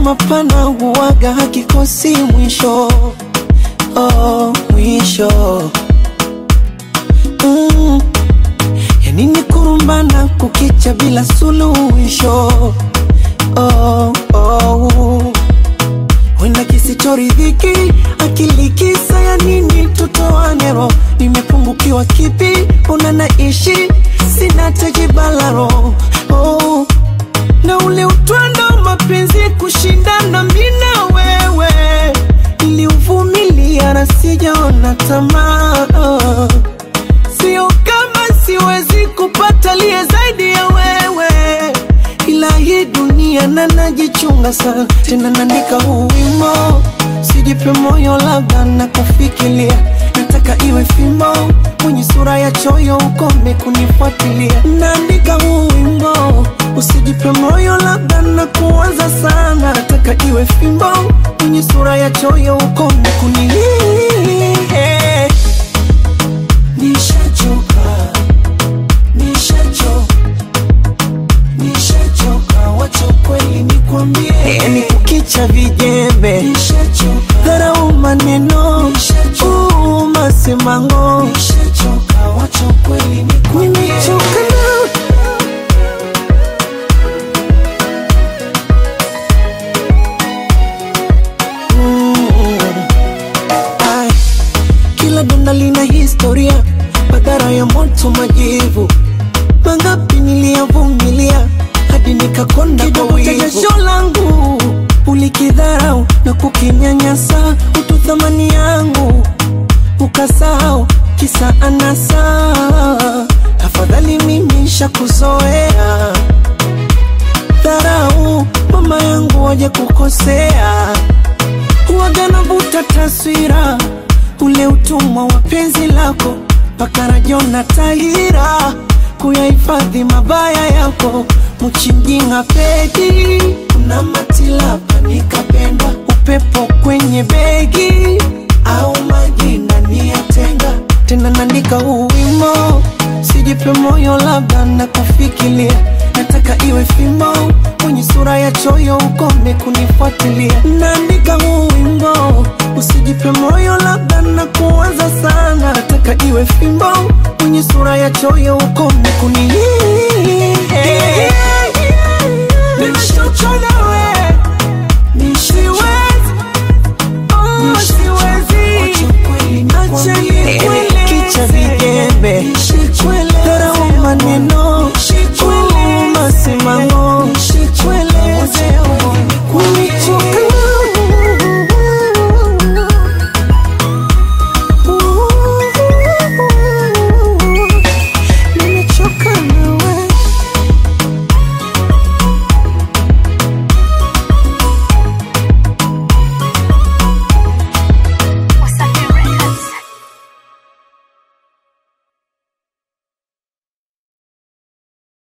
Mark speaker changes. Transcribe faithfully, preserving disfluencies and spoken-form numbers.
Speaker 1: mapana huwaga hakikosi mwisho. Oh, mwisho. Mm. Ya nini kurumbana kukicha bila suluhisho? Oh, oh. Wenda kisichoridhiki akili kisa ya nini tutoane roho? Nimepungukiwa kipi una naishi sina tejibalaro. Oh, na ule utwando mapenzi kushindana mimi na wewe, niliuvumilia na sijaona tamaa. Oh, sio kama siwezi kupata liye zaidi ya wewe, ila hii dunia na najichunga sana. Tena naandika huu wimbo, sijipe moyo labda na kufikiria. Nataka iwe fimbo, mwenye sura ya choyo ukome kunifuatilia. Naandika huu wimbo, usijipe moyo labda na kuwaza sana. Nataka iwe fimbo, mwenye sura ya choyo ukome kunilia. Nishachoka, nishachoka, nishachoka, wacha kweli nikwambie. Yani kukicha vijembe, dharau maneno, uu masemango. Nishachoka, wacha kweli nikwambie. Nimechoka na mm. Ay, kila donda lina historia, madhara ya moto majivu. Mangapi niliyavumilia hadi nikakonda kwa wivu. Jasho langu ulikidharau na kukinyanyasa, utu thamani yangu ukasahau kisa anasa. Afadhali mimi nishakuzoea, dharau mama yangu waje kukosea. Huwaga navuta taswira ule utumwa wa penzi lako, paka rajona tahira kuyahifadhi mabaya yako. Mchinjinga pedi una matilapa nikapenda, upepo kwenye begi au majina niyatenga. Tena naandika huu wimbo, sijipe moyo labda na kufikiria. Nataka iwe fimbo, mwenye sura ya choyo ukome kunifuatilia. Naandika huu wimbo, usijipe moyo labda na kuwaza sana. Nataka iwe fimbo, mwenye sura ya choyo ukome kunifuatilia.